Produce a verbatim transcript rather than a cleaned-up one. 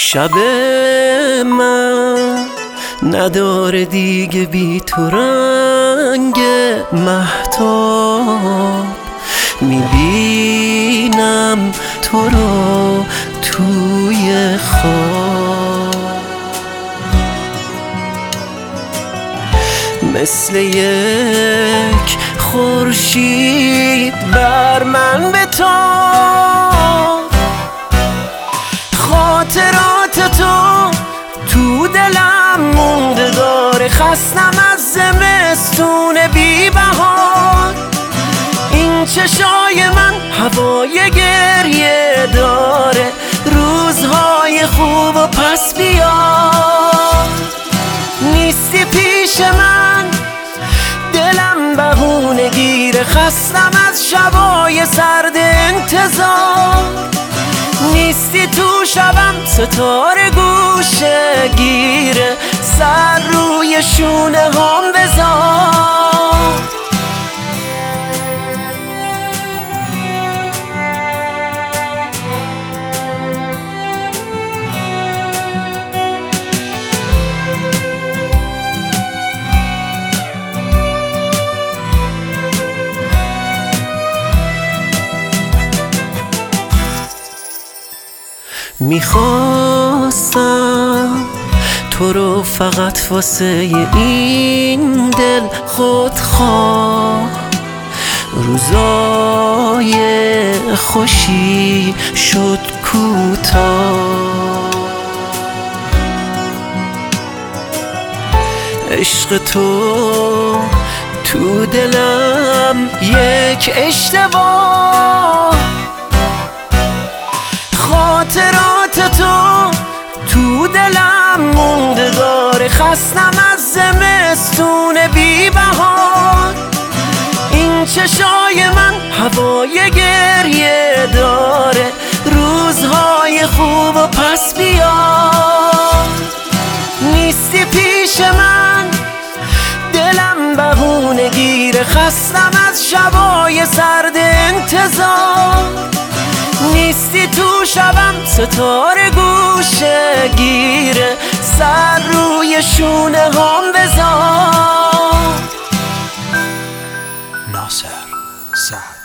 شب من نداره دیگه بی تو رنگ مهتاب، میبینم تو رو توی خواب، مثل یک خورشید بر من بتاب. خاطرات تو تو دلم مونده داره، خستم از زمستون بی بهار. این چشای من هوای گریه داره، روزهای خوب و پس بیار. نیستی پیش من دلم بهونه گیره، خستم از شبای سرد انتظار. نیستی تو شبم ستاره گوشه گیره، سر روی شونه هم بذار. میخواستم تو رو فقط واسه این دل خودخواه، روزای خوشی شد کوتاه. عشق تو تو دلم یک اشتباه، خاطرات تو تو دلم مونده داره، خستم از زمستون بی بهار. این چشای من هوای گریه داره، روزهای خوب و پس بیار. نیستی پیش من دلم بهونه گیره، خستم از شبای سرد انتظار. نیستی تو شبم ستاره گوشه گیره، سر روی شونه هم بذار. ناصر سعد